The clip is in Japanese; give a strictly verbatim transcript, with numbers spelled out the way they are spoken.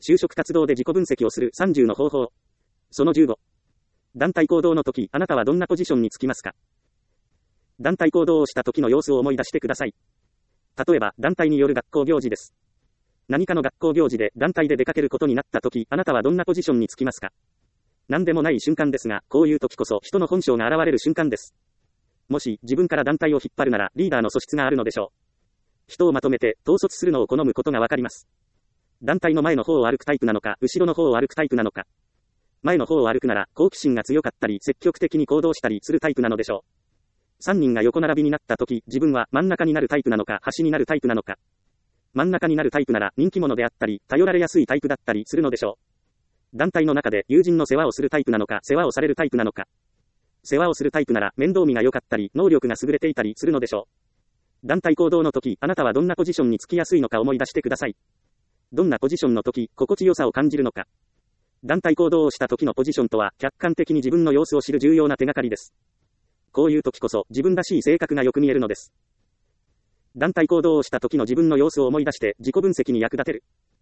就職活動で自己分析をするさんじゅうの方法。そのじゅうご。団体行動の時、あなたはどんなポジションにつきますか？団体行動をした時の様子を思い出してください。例えば、団体による学校行事です。何かの学校行事で団体で出かけることになった時、あなたはどんなポジションにつきますか？何でもない瞬間ですが、こういう時こそ人の本性が現れる瞬間です。もし自分から団体を引っ張るならリーダーの素質があるのでしょう。人をまとめて統率するのを好むことがわかります。団体の前の方を歩くタイプなのか、後ろの方を歩くタイプなのか。前の方を歩くなら好奇心が強かったり積極的に行動したりするタイプなのでしょう。さんにんが横並びになった時、自分は真ん中になるタイプなのか、端になるタイプなのか。真ん中になるタイプなら人気者であったり、頼られやすいタイプだったりするのでしょう。団体の中で友人の世話をするタイプなのか、世話をされるタイプなのか。世話をするタイプなら面倒見が良かったり、能力が優れていたりするのでしょう。団体行動の時、あなたはどんなポジションにつきやすいのか思い出してください。どんなポジションの時、心地よさを感じるのか。団体行動をした時のポジションとは、客観的に自分の様子を知る重要な手がかりです。こういう時こそ、自分らしい性格がよく見えるのです。団体行動をした時の自分の様子を思い出して、自己分析に役立てる。